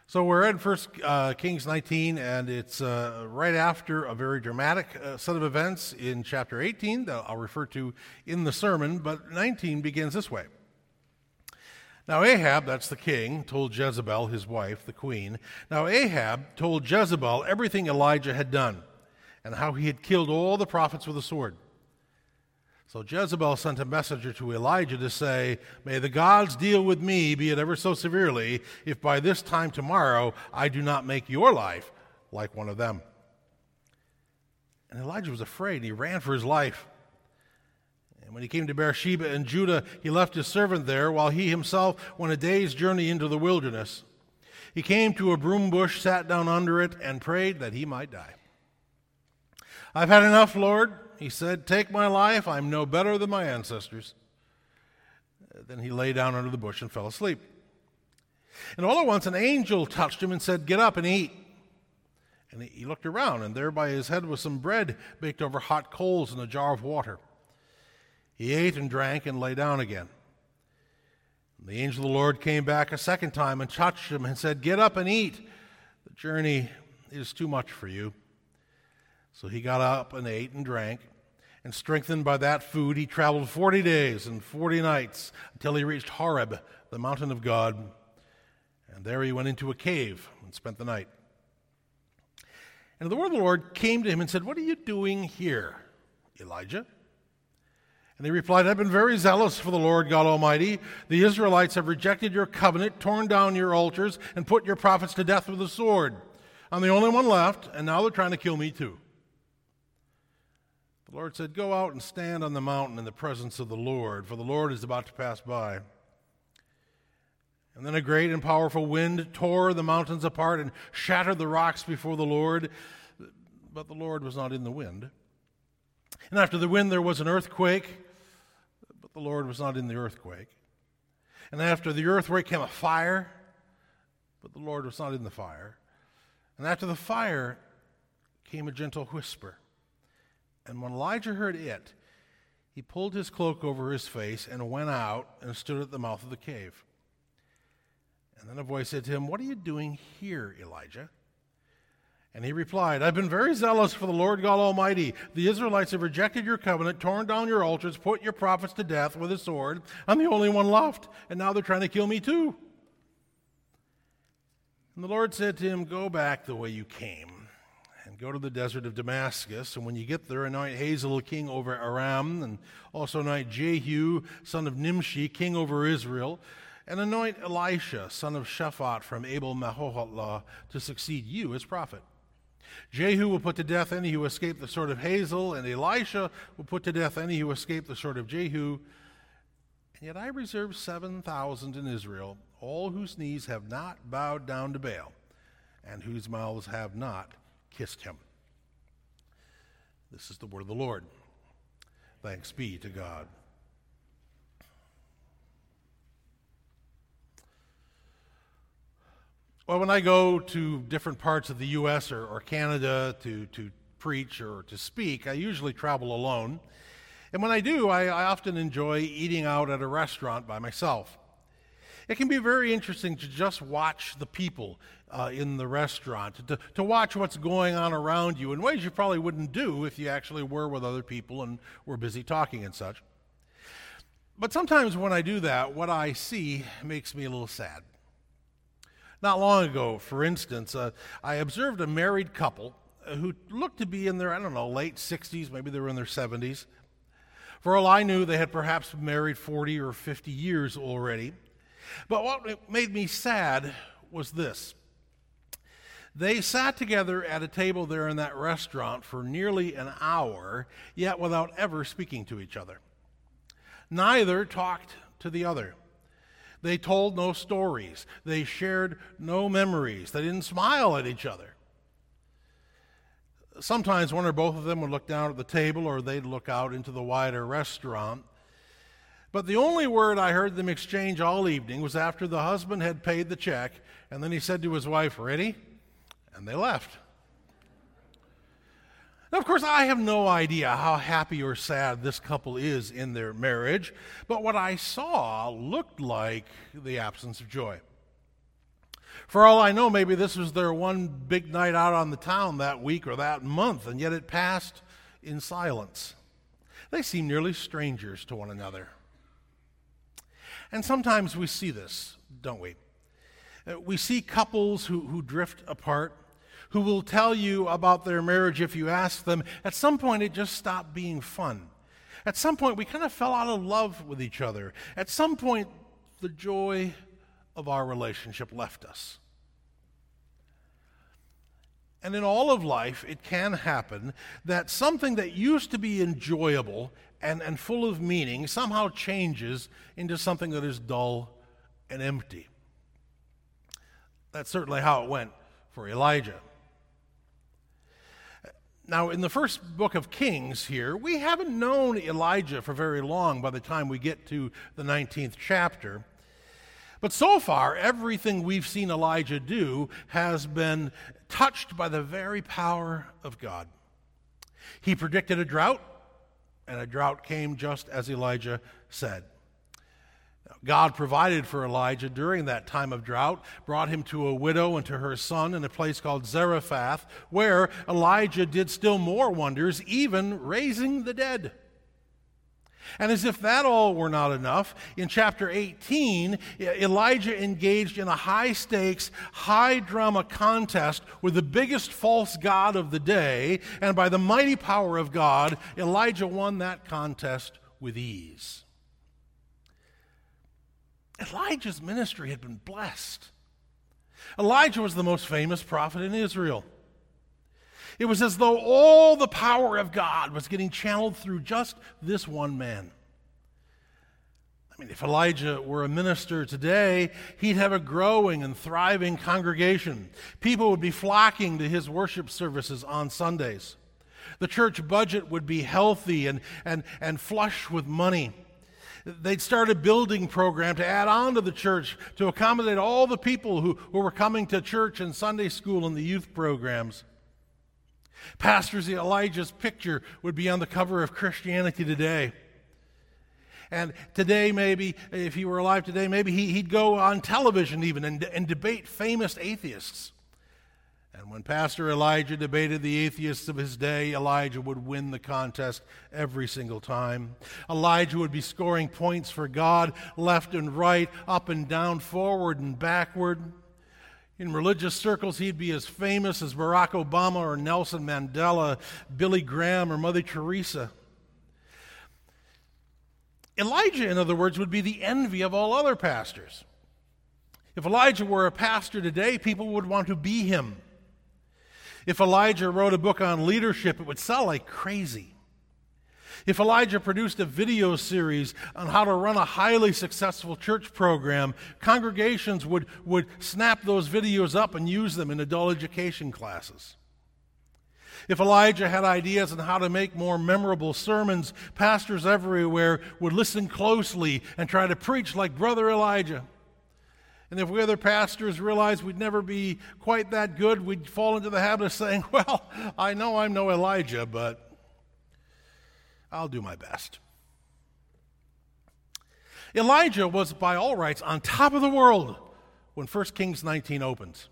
So we're in 1 Kings 19, and it's right after a very dramatic set of events in chapter 18 that I'll refer to in the sermon, but 19 begins this way. Now Ahab, that's the king, told Jezebel, his wife, the queen. Now Ahab told Jezebel everything Elijah had done, and how he had killed all the prophets with a sword. So Jezebel sent a messenger to Elijah to say, "May the gods deal with me, be it ever so severely, if by this time tomorrow I do not make your life like one of them." And Elijah was afraid, and he ran for his life. And when he came to Beersheba in Judah, he left his servant there, while he himself went a day's journey into the wilderness. He came to a broom bush, sat down under it, and prayed that he might die. "I've had enough, Lord," he said. "Take my life. I'm no better than my ancestors." Then he lay down under the bush and fell asleep. And all at once an angel touched him and said, "Get up and eat." And he looked around, and there by his head was some bread baked over hot coals and a jar of water. He ate and drank and lay down again. And the angel of the Lord came back a second time and touched him and said, "Get up and eat. The journey is too much for you." So he got up and ate and drank, and strengthened by that food, he traveled 40 days and 40 nights until he reached Horeb, the mountain of God. And there he went into a cave and spent the night. And the word of the Lord came to him and said, "What are you doing here, Elijah?" And he replied, "I've been very zealous for the Lord God Almighty. The Israelites have rejected your covenant, torn down your altars, and put your prophets to death with the sword. I'm the only one left, and now they're trying to kill me too." The Lord said, "Go out and stand on the mountain in the presence of the Lord, for the Lord is about to pass by." And then a great and powerful wind tore the mountains apart and shattered the rocks before the Lord, but the Lord was not in the wind. And after the wind there was an earthquake, but the Lord was not in the earthquake. And after the earthquake came a fire, but the Lord was not in the fire. And after the fire came a gentle whisper. And when Elijah heard it, he pulled his cloak over his face and went out and stood at the mouth of the cave. And then a voice said to him, "What are you doing here, Elijah?" And he replied, "I've been very zealous for the Lord God Almighty. The Israelites have rejected your covenant, torn down your altars, put your prophets to death with a sword. I'm the only one left, and now they're trying to kill me too." And the Lord said to him, "Go back the way you came, and go to the desert of Damascus, and when you get there, anoint Hazael king over Aram, and also anoint Jehu, son of Nimshi, king over Israel, and anoint Elisha, son of Shaphat from Abel-Meholah, to succeed you as prophet. Jehu will put to death any who escape the sword of Hazael, and Elisha will put to death any who escape the sword of Jehu. And yet I reserve 7,000 in Israel, all whose knees have not bowed down to Baal, and whose mouths have not kissed him." This is the word of the Lord. Thanks be to God. Well, when I go to different parts of the U.S. or Canada to preach or to speak, I usually travel alone. And when I do, I often enjoy eating out at a restaurant by myself. It can be very interesting to just watch the people in the restaurant, to watch what's going on around you in ways you probably wouldn't do if you actually were with other people and were busy talking and such. But sometimes when I do that, what I see makes me a little sad. Not long ago, for instance, I observed a married couple who looked to be in their, late 60s, maybe they were in their 70s. For all I knew, they had perhaps been married 40 or 50 years already. But what made me sad was this. They sat together at a table there in that restaurant for nearly an hour, yet without ever speaking to each other. Neither talked to the other. They told no stories. They shared no memories. They didn't smile at each other. Sometimes one or both of them would look down at the table, or they'd look out into the wider restaurant. But the only word I heard them exchange all evening was after the husband had paid the check, and then he said to his wife, "Ready?" And they left. Now, of course, I have no idea how happy or sad this couple is in their marriage, but what I saw looked like the absence of joy. For all I know, maybe this was their one big night out on the town that week or that month, and yet it passed in silence. They seem nearly strangers to one another. And sometimes we see this, don't we? We see couples who drift apart, who will tell you about their marriage if you ask them. At some point, it just stopped being fun. At some point, we kind of fell out of love with each other. At some point, the joy of our relationship left us. And in all of life, it can happen that something that used to be enjoyable and full of meaning somehow changes into something that is dull and empty. That's certainly how it went for Elijah. Now, in the first book of Kings here, we haven't known Elijah for very long by the time we get to the 19th chapter. But so far, everything we've seen Elijah do has been touched by the very power of God. He predicted a drought, and a drought came just as Elijah said. God provided for Elijah during that time of drought, brought him to a widow and to her son in a place called Zarephath, where Elijah did still more wonders, even raising the dead. And as if that all were not enough, in chapter 18, Elijah engaged in a high-stakes, high-drama contest with the biggest false god of the day, and by the mighty power of God, Elijah won that contest with ease. Elijah's ministry had been blessed. Elijah was the most famous prophet in Israel. It was as though all the power of God was getting channeled through just this one man. I mean, if Elijah were a minister today, he'd have a growing and thriving congregation. People would be flocking to his worship services on Sundays. The church budget would be healthy and flush with money. They'd start a building program to add on to the church to accommodate all the people who were coming to church and Sunday school and the youth programs. Pastors Elijah's picture would be on the cover of Christianity Today. And today, maybe, if he were alive today, maybe he'd go on television even and debate famous atheists. And when Pastor Elijah debated the atheists of his day, Elijah would win the contest every single time. Elijah would be scoring points for God left and right, up and down, forward and backward. In religious circles, he'd be as famous as Barack Obama or Nelson Mandela, Billy Graham or Mother Teresa. Elijah, in other words, would be the envy of all other pastors. If Elijah were a pastor today, people would want to be him. If Elijah wrote a book on leadership, it would sell like crazy. If Elijah produced a video series on how to run a highly successful church program, congregations would snap those videos up and use them in adult education classes. If Elijah had ideas on how to make more memorable sermons, pastors everywhere would listen closely and try to preach like Brother Elijah. And if we other pastors realized we'd never be quite that good, we'd fall into the habit of saying, well, I know I'm no Elijah, but I'll do my best. Elijah was, by all rights, on top of the world when 1 Kings 19 opens.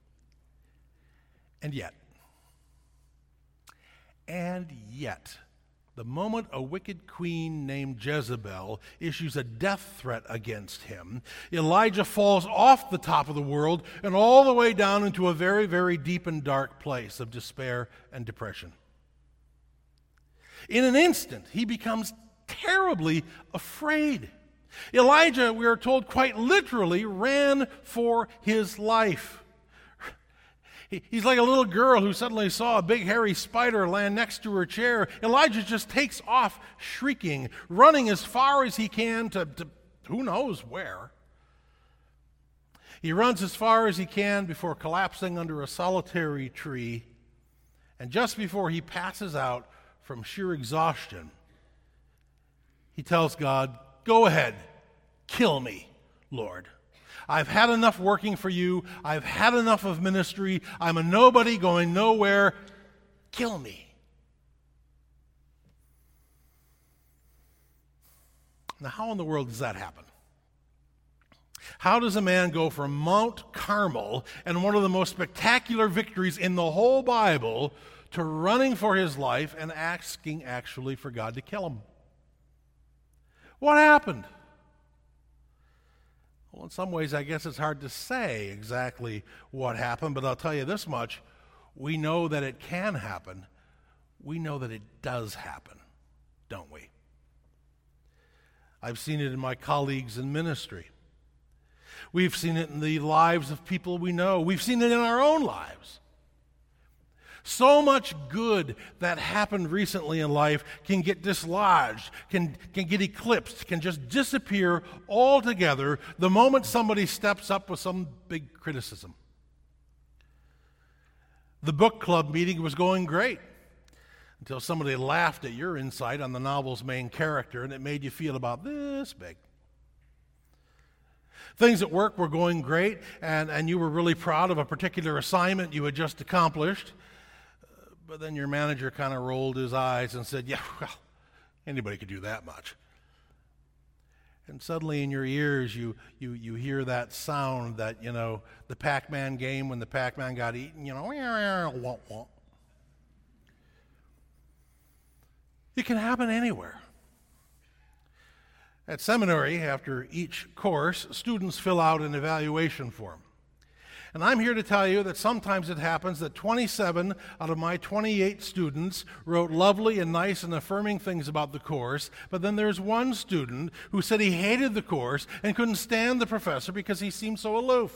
And yet, the moment a wicked queen named Jezebel issues a death threat against him, Elijah falls off the top of the world and all the way down into a very, very deep and dark place of despair and depression. In an instant, he becomes terribly afraid. Elijah, we are told, quite literally ran for his life. He's like a little girl who suddenly saw a big hairy spider land next to her chair. Elijah just takes off shrieking, running as far as he can to who knows where. He runs as far as he can before collapsing under a solitary tree. And just before he passes out from sheer exhaustion, he tells God, "Go ahead, kill me, Lord. I've had enough working for you. I've had enough of ministry. I'm a nobody going nowhere. Kill me." Now, how in the world does that happen? How does a man go from Mount Carmel and one of the most spectacular victories in the whole Bible to running for his life and asking actually for God to kill him. What happened? Well, in some ways, I guess it's hard to say exactly what happened, but I'll tell you this much. We know that it can happen. We know that it does happen, don't we? I've seen it in my colleagues in ministry. We've seen it in the lives of people we know. We've seen it in our own lives. So much good that happened recently in life can get dislodged, can get eclipsed, can just disappear altogether the moment somebody steps up with some big criticism. The book club meeting was going great until somebody laughed at your insight on the novel's main character, and it made you feel about this big. Things at work were going great, and you were really proud of a particular assignment you had just accomplished. But then your manager kind of rolled his eyes and said, yeah, well, anybody could do that much. And suddenly in your ears you hear that sound that, the Pac-Man game when the Pac-Man got eaten, womp womp. It can happen anywhere. At seminary, after each course, students fill out an evaluation form. And I'm here to tell you that sometimes it happens that 27 out of my 28 students wrote lovely and nice and affirming things about the course, but then there's one student who said he hated the course and couldn't stand the professor because he seemed so aloof.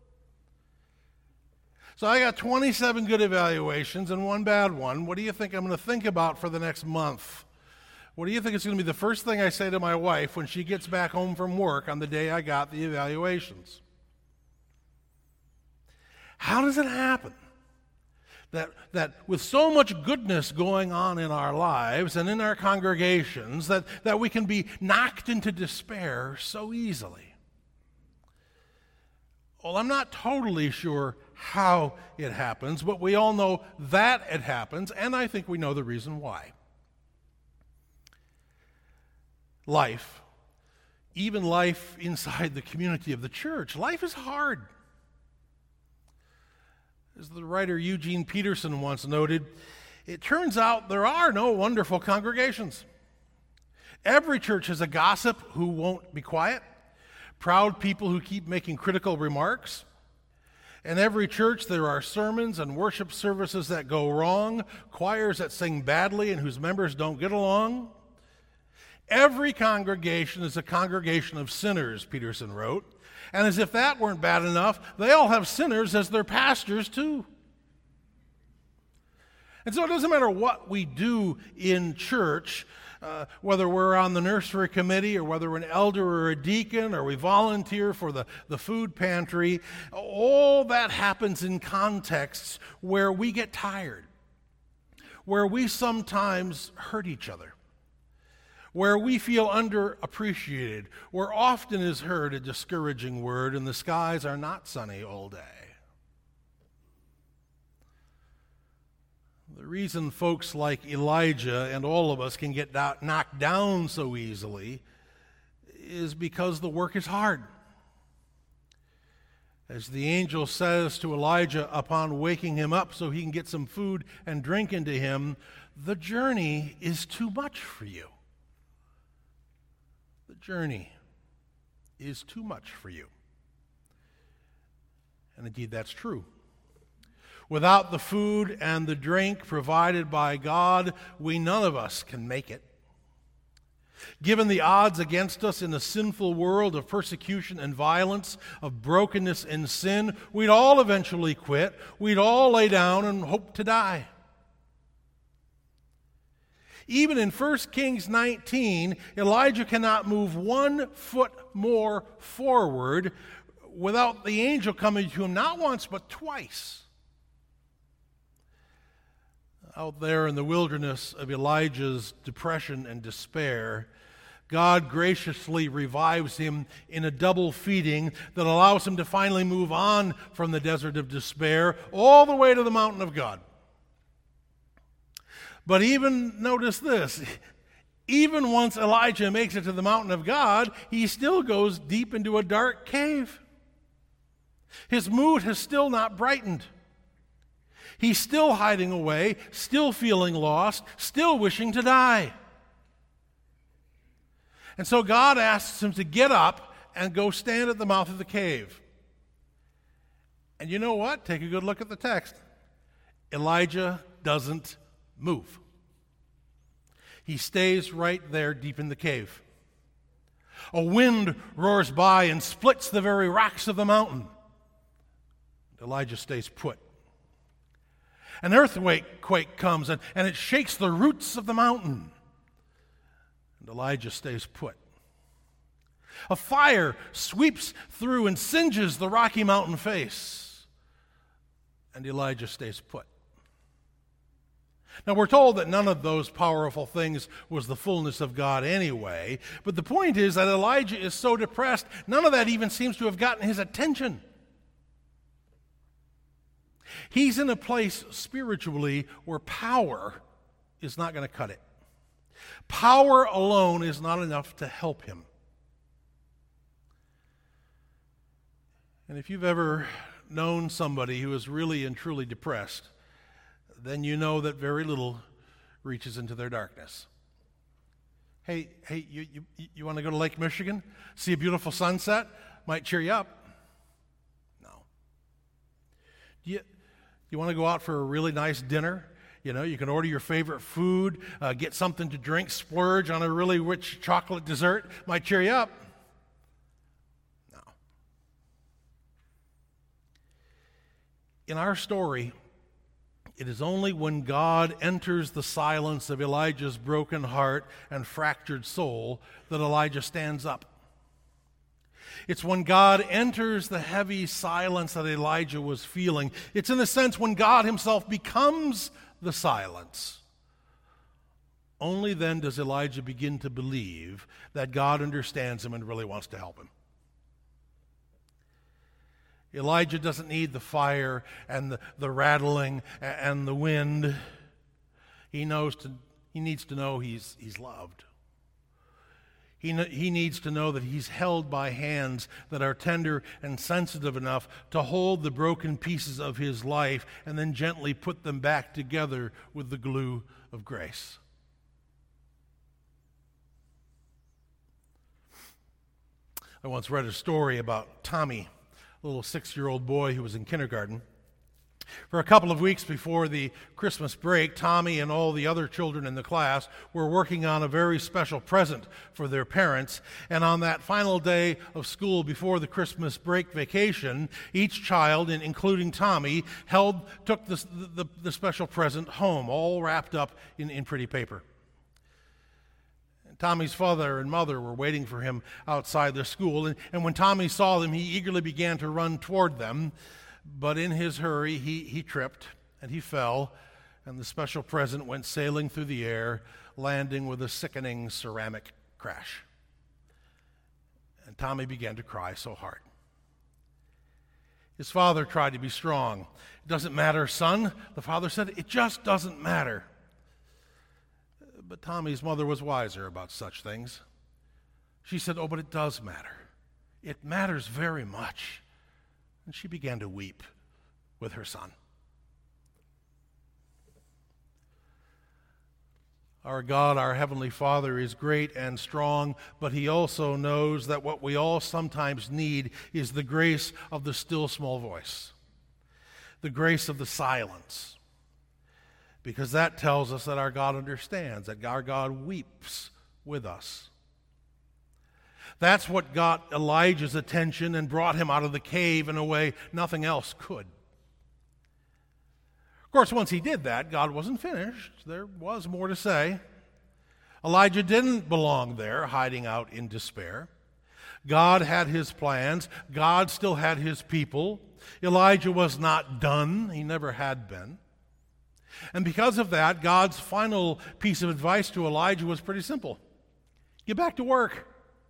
So I got 27 good evaluations and one bad one. What do you think I'm going to think about for the next month? What do you think is going to be the first thing I say to my wife when she gets back home from work on the day I got the evaluations? How does it happen that with so much goodness going on in our lives and in our congregations that we can be knocked into despair so easily? Well, I'm not totally sure how it happens, but we all know that it happens, and I think we know the reason why. Life, even life inside the community of the church, life is hard. As the writer Eugene Peterson once noted, it turns out there are no wonderful congregations. Every church has a gossip who won't be quiet, proud people who keep making critical remarks. In every church there are sermons and worship services that go wrong, choirs that sing badly and whose members don't get along. Every congregation is a congregation of sinners, Peterson wrote. And as if that weren't bad enough, they all have sinners as their pastors too. And so it doesn't matter what we do in church, whether we're on the nursery committee or whether we're an elder or a deacon or we volunteer for the food pantry, all that happens in contexts where we get tired, where we sometimes hurt each other, where we feel underappreciated, where often is heard a discouraging word and the skies are not sunny all day. The reason folks like Elijah and all of us can get knocked down so easily is because the work is hard. As the angel says to Elijah upon waking him up so he can get some food and drink into him, the journey is too much for you. The journey is too much for you. And indeed, that's true. Without the food and the drink provided by God, none of us can make it. Given the odds against us in a sinful world of persecution and violence, of brokenness and sin, we'd all eventually quit. We'd all lay down and hope to die. Even in 1 Kings 19, Elijah cannot move 1 foot more forward without the angel coming to him not once but twice. Out there in the wilderness of Elijah's depression and despair, God graciously revives him in a double feeding that allows him to finally move on from the desert of despair all the way to the mountain of God. But notice this, even once Elijah makes it to the mountain of God, he still goes deep into a dark cave. His mood has still not brightened. He's still hiding away, still feeling lost, still wishing to die. And so God asks him to get up and go stand at the mouth of the cave. And you know what? Take a good look at the text. Elijah doesn't move. He stays right there deep in the cave. A wind roars by and splits the very rocks of the mountain. Elijah stays put. An earthquake comes and it shakes the roots of the mountain. And Elijah stays put. A fire sweeps through and singes the Rocky Mountain face. And Elijah stays put. Now, we're told that none of those powerful things was the fullness of God anyway, but the point is that Elijah is so depressed, none of that even seems to have gotten his attention. He's in a place spiritually where power is not going to cut it. Power alone is not enough to help him. And if you've ever known somebody who is really and truly depressed, then you know that very little reaches into their darkness. Hey, you want to go to Lake Michigan? See a beautiful sunset? Might cheer you up. No. You want to go out for a really nice dinner? You know, you can order your favorite food, get something to drink, splurge on a really rich chocolate dessert. Might cheer you up. No. In our story, it is only when God enters the silence of Elijah's broken heart and fractured soul that Elijah stands up. It's when God enters the heavy silence that Elijah was feeling. It's in a sense when God himself becomes the silence. Only then does Elijah begin to believe that God understands him and really wants to help him. Elijah doesn't need the fire and the rattling and the wind. He needs to know he's loved. He needs to know that he's held by hands that are tender and sensitive enough to hold the broken pieces of his life and then gently put them back together with the glue of grace. I once read a story about Tommy, a little 6-year-old boy who was in kindergarten. For a couple of weeks before the Christmas break, Tommy and all the other children in the class were working on a very special present for their parents. And on that final day of school before the Christmas break vacation, each child, including Tommy, took the special present home, all wrapped up in pretty paper. Tommy's father and mother were waiting for him outside the school, and when Tommy saw them, he eagerly began to run toward them. But in his hurry, he tripped, and he fell, and the special present went sailing through the air, landing with a sickening ceramic crash. And Tommy began to cry so hard. His father tried to be strong. "It doesn't matter, son," the father said. "It just doesn't matter." But Tommy's mother was wiser about such things. She said, "Oh, but it does matter. It matters very much." And she began to weep with her son. Our God, our Heavenly Father, is great and strong, but He also knows that what we all sometimes need is the grace of the still small voice, the grace of the silence. Because that tells us that our God understands, that our God weeps with us. That's what got Elijah's attention and brought him out of the cave in a way nothing else could. Of course, once he did that, God wasn't finished. There was more to say. Elijah didn't belong there, hiding out in despair. God had his plans. God still had his people. Elijah was not done. He never had been. And because of that, God's final piece of advice to Elijah was pretty simple. Get back to work.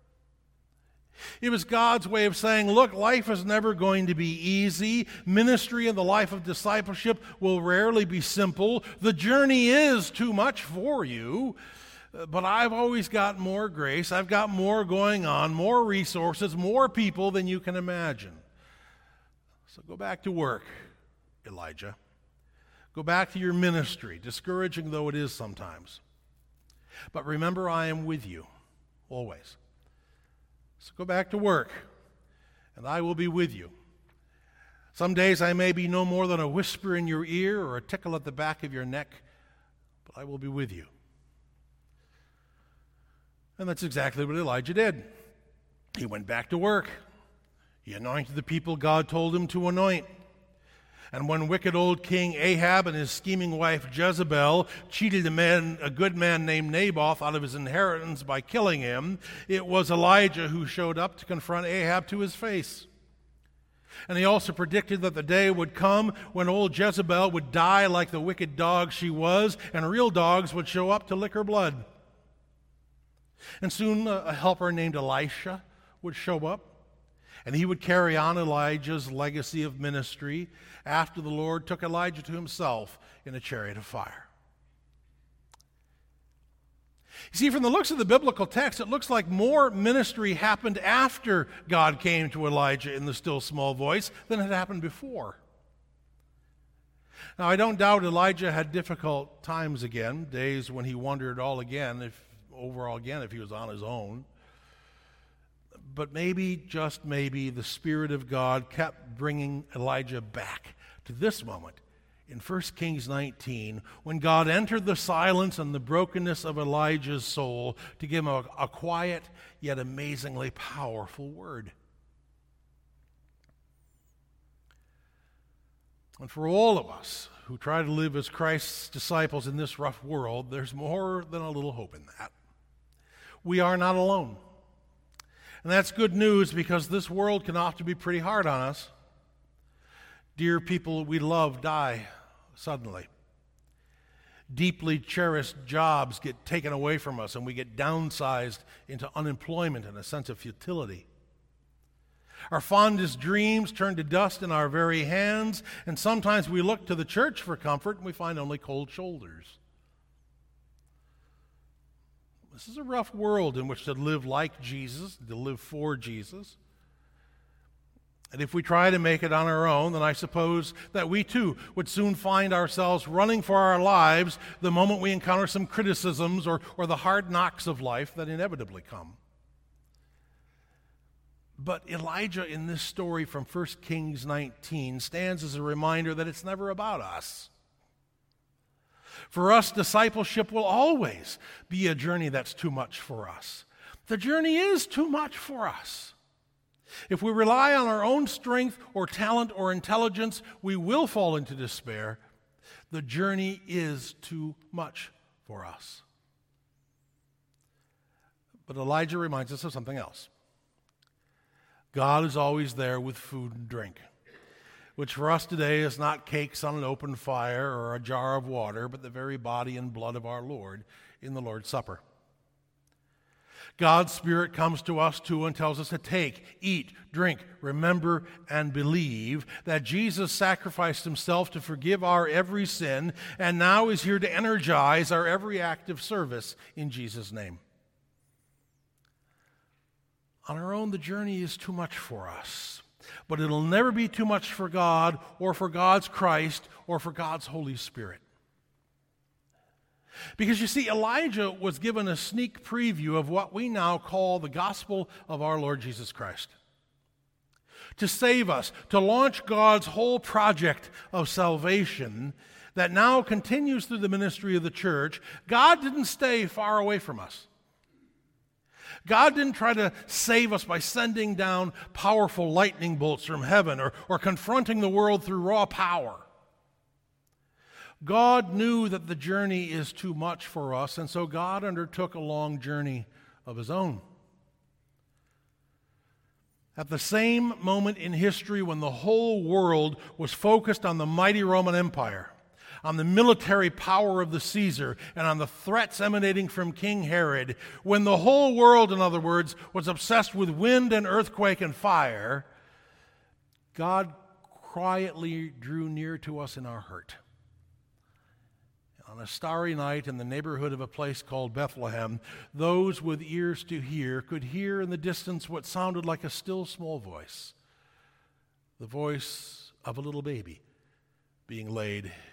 It was God's way of saying, look, life is never going to be easy. Ministry and the life of discipleship will rarely be simple. The journey is too much for you, but I've always got more grace. I've got more going on, more resources, more people than you can imagine. So go back to work, Elijah. Go back to your ministry, discouraging though it is sometimes. But remember, I am with you, always. So go back to work, and I will be with you. Some days I may be no more than a whisper in your ear or a tickle at the back of your neck, but I will be with you. And that's exactly what Elijah did. He went back to work. He anointed the people God told him to anoint. And when wicked old King Ahab and his scheming wife Jezebel cheated a good man named Naboth out of his inheritance by killing him, it was Elijah who showed up to confront Ahab to his face. And he also predicted that the day would come when old Jezebel would die like the wicked dog she was, and real dogs would show up to lick her blood. And soon a helper named Elisha would show up, and he would carry on Elijah's legacy of ministry after the Lord took Elijah to himself in a chariot of fire. You see, from the looks of the biblical text, it looks like more ministry happened after God came to Elijah in the still small voice than had happened before. Now, I don't doubt Elijah had difficult times again, days when he wondered if he was on his own. But maybe, just maybe, the Spirit of God kept bringing Elijah back to this moment in 1 Kings 19, when God entered the silence and the brokenness of Elijah's soul to give him a quiet yet amazingly powerful word. And for all of us who try to live as Christ's disciples in this rough world, there's more than a little hope in that. We are not alone. And that's good news, because this world can often be pretty hard on us. Dear people we love die suddenly. Deeply cherished jobs get taken away from us, and we get downsized into unemployment and a sense of futility. Our fondest dreams turn to dust in our very hands, and sometimes we look to the church for comfort and we find only cold shoulders. This is a rough world in which to live like Jesus, to live for Jesus. And if we try to make it on our own, then I suppose that we too would soon find ourselves running for our lives the moment we encounter some criticisms or the hard knocks of life that inevitably come. But Elijah in this story from 1 Kings 19 stands as a reminder that it's never about us. For us, discipleship will always be a journey that's too much for us. The journey is too much for us. If we rely on our own strength or talent or intelligence, we will fall into despair. The journey is too much for us. But Elijah reminds us of something else. God is always there with food and drink, which for us today is not cakes on an open fire or a jar of water, but the very body and blood of our Lord in the Lord's Supper. God's Spirit comes to us too and tells us to take, eat, drink, remember, and believe that Jesus sacrificed himself to forgive our every sin and now is here to energize our every act of service in Jesus' name. On our own, the journey is too much for us, but it'll never be too much for God or for God's Christ or for God's Holy Spirit. Because you see, Elijah was given a sneak preview of what we now call the gospel of our Lord Jesus Christ. To save us, to launch God's whole project of salvation that now continues through the ministry of the church, God didn't stay far away from us. God didn't try to save us by sending down powerful lightning bolts from heaven or confronting the world through raw power. God knew that the journey is too much for us, and so God undertook a long journey of his own. At the same moment in history when the whole world was focused on the mighty Roman Empire, on the military power of the Caesar, and on the threats emanating from King Herod, when the whole world, in other words, was obsessed with wind and earthquake and fire, God quietly drew near to us in our hurt. On a starry night in the neighborhood of a place called Bethlehem, those with ears to hear could hear in the distance what sounded like a still small voice, the voice of a little baby being laid